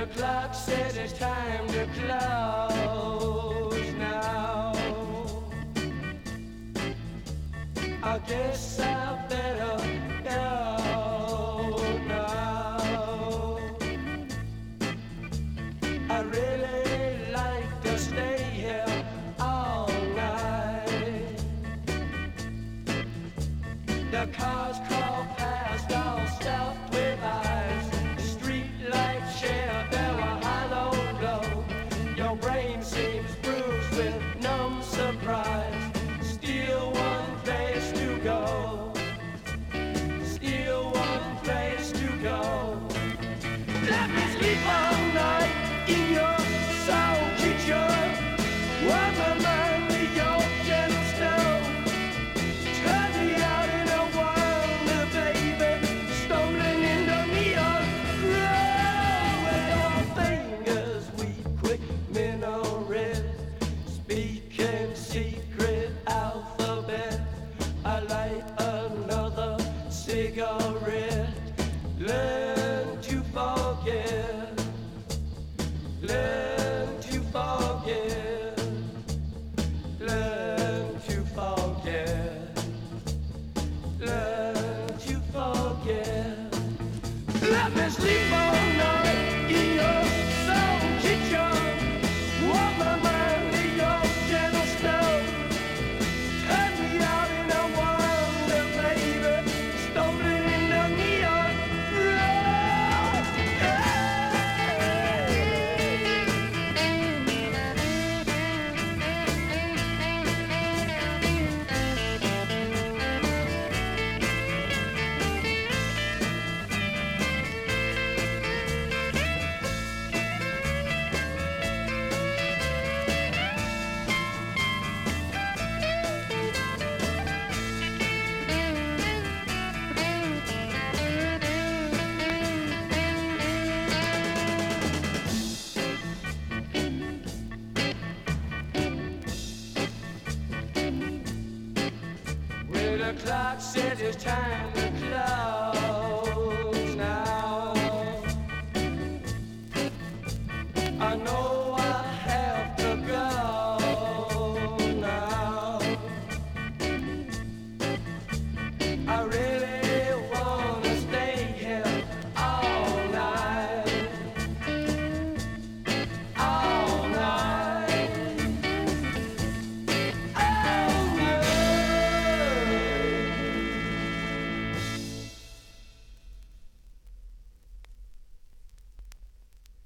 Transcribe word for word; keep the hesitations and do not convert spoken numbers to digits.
The clock says it's time to close now. I guess I better go now. I really like to stay here all night. The cars crawl past, all stopped with eyes. Street lights share, there were high, low, low. Your brain seems bruised with numb surprise. Still one place to go. Still one place to go. Let me sleep all night in your soul kitchen. Warm my mind with your gentle stone. Turn me out in a wonder, baby. Stumbling in the neon glow. With your fingers, we quick minaret. Speaking secret alphabet. I light another cigarette. Learn to forget. Learn to forget. Learn to forget. Learn to forget. Let me sleep all night in your soul kitchen. Warm my mind with your gentle stone. Turn me out in a wonder, baby. Stumbling in the neon glow. Well, the clock says it's time to